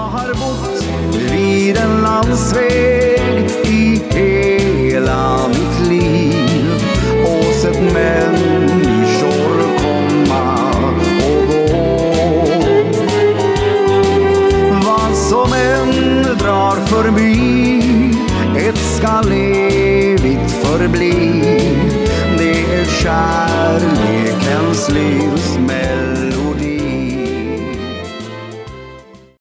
har bott vid en landsväg i hela mitt liv och sett människor komma och gå. Vad som än drar förbi, ett skall evigt förbli. Det är kärlekens livsmelodi.